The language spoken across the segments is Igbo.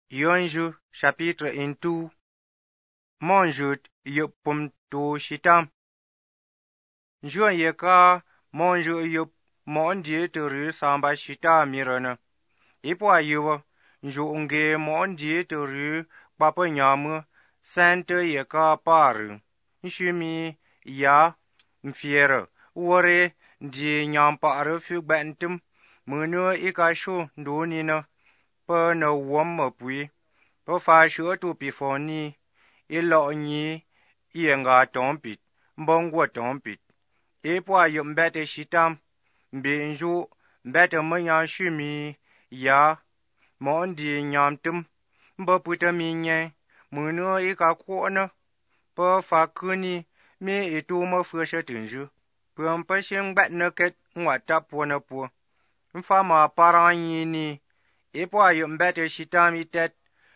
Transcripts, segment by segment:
Yonju chapitre 1. Monjut yupum tu shitam. Juan yeka monju yup mondi turu samba shita mirana. Ipwa yuwa nge mondi turu papa nyamu sante yeka paru. Nshumi ya mfiera wore di nyamparu fu bentum munu ikashu ndunina pa na wam pui pa fa shu tu pi foni ilo nyi yenga tompit mbongwa tompit epwa yum bete shitam benju bete manya shumi ya mondi nyamtum mba putami nye munu ikakwana pa fa kuni me itu ma fusha tunju pa shing bat naket ngwata pona po mfama paranyi ni ipwa yum bete shitam itet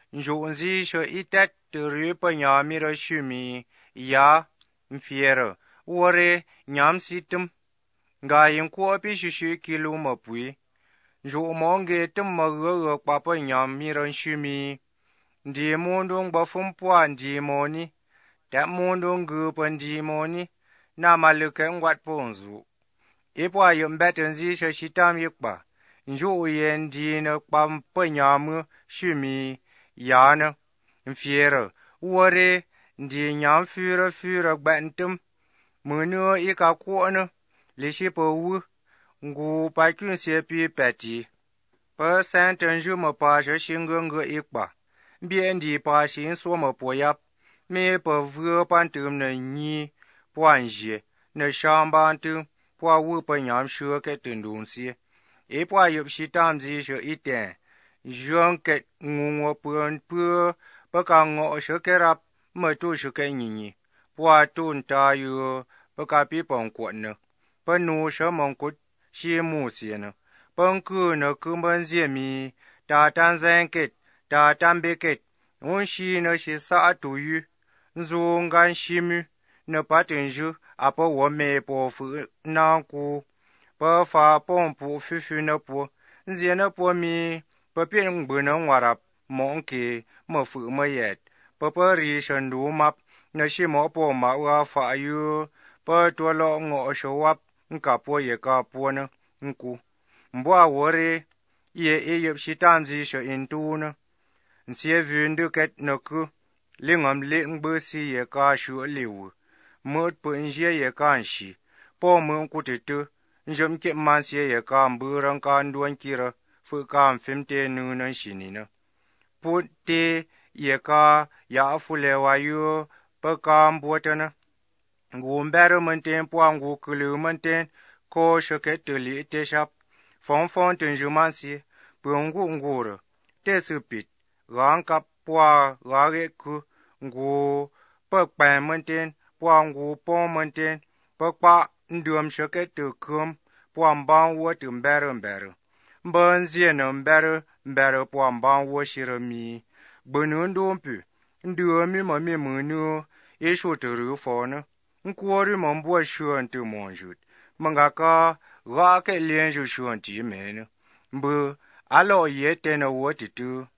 njonzi sho itet turu pa nyamira shumi ya mfiera wore nyam situm nga yin ko pi shishu kilu mapui njo monge tum magaga papa nyamira shumi ndi mondo ngbafum pwa ndi moni ta mondo ngupa ndi moni na maluke ngwat ponzu ipwa yum bete nzi sho shitam yikpa njo yen di na kpampa nyamu shumi yana mfiera wore ndi nyam fura gbantum munu ika kuona lishi pa wu ngu pa kyun se pi peti pa santan ju ma pa shinga ikpa bien ndi pa shin so ma poyap me pa vu pantum na nyi pwanje na shambantu pwa wu pa nyam shu ke tundunsi epwa yup shitam zi sho iten juan ke ngungwa puan pu pa ka ngo sho kerap ma tu sho ke nyinyi pwa tun ta yu pa ka pi pon kwatna pa nu sho mongkut shi mu siena pa nku na kumban mi ta tan zanket ta tan beket un shi na shi sa tu yu nzu ngan shimu na patenju apa wo me po fu na ku pa fa pon pu fifi na po nzie na po mi pa pi ngbu na warap monke ma fu ma yet pa ri shandu map na shi mo po ma wa fa yu pa to lo ngo sho wap nka po ye ka po na nku mbwa wore ye yep shitanzi sho intuna nsie vundu ket na ku lingam le ngbu si ye ka shu liwu mut pu nje ye ka nshi po mu kutitu njom ke mansie ye ka mburan ka ndwan kira fu ka mfimte nu na shinina putte ye ka ya fule wa yu pa ka mbotana ngu mbere menten po ngu kulu menten ko shoketuli te shap fon tunjumansi pu ngu nguro te supit ran kap po rare ku ngu pa pa menten po ngu po menten pa pa ndum shoketu kum po mban wo tu mbere mban zie na mbere po mban wo shirami bunu ndompu ndomi mami munu isho turu fona nkwori mambo shuan tu monjut mangaka ga ke lenju shuan ti mena mbu alo yete na wo titu